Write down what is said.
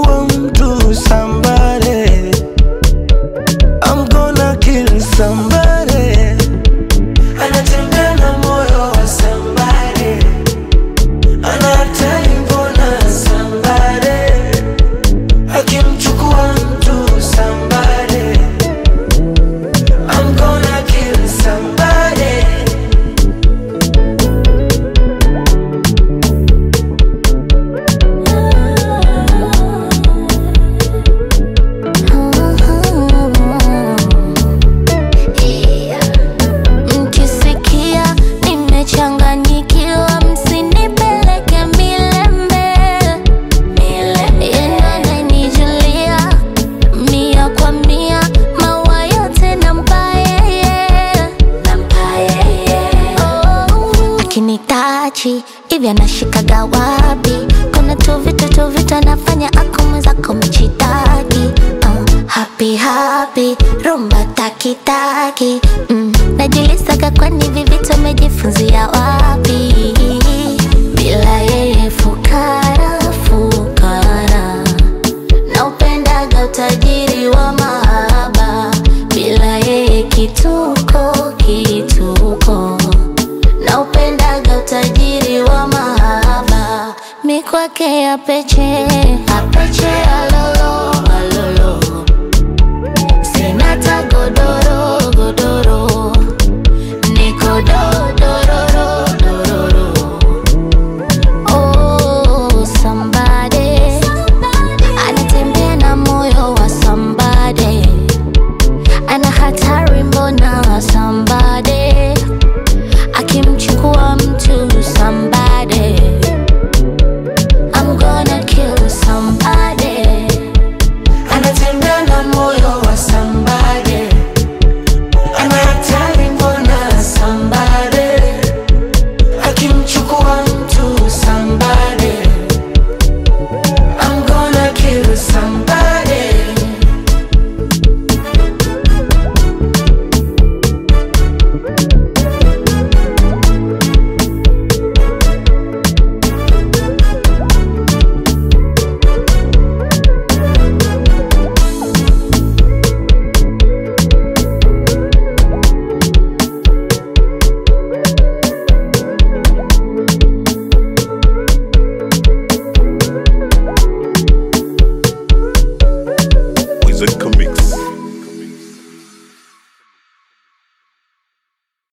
Akimchukua mtu somebody, I'm gonna kill somebody. Anatembea na moyo wa somebody, anataka mbona somebody. Akimchukua mtu somebody, I'm gonna kill somebody. Mkisikia nimechanganyikiwa, msinipeleke milembe. Yeye ananijulia mia kwa mia, maua yote nampa yeye. Akinitachi hivi anashikaga wapi? Kuna tu vitu anafanya ako mwenzako mchitaki. Happy happy rumba taki taki. Najiulizaga kwani hivi vitu amejifunzia wapi?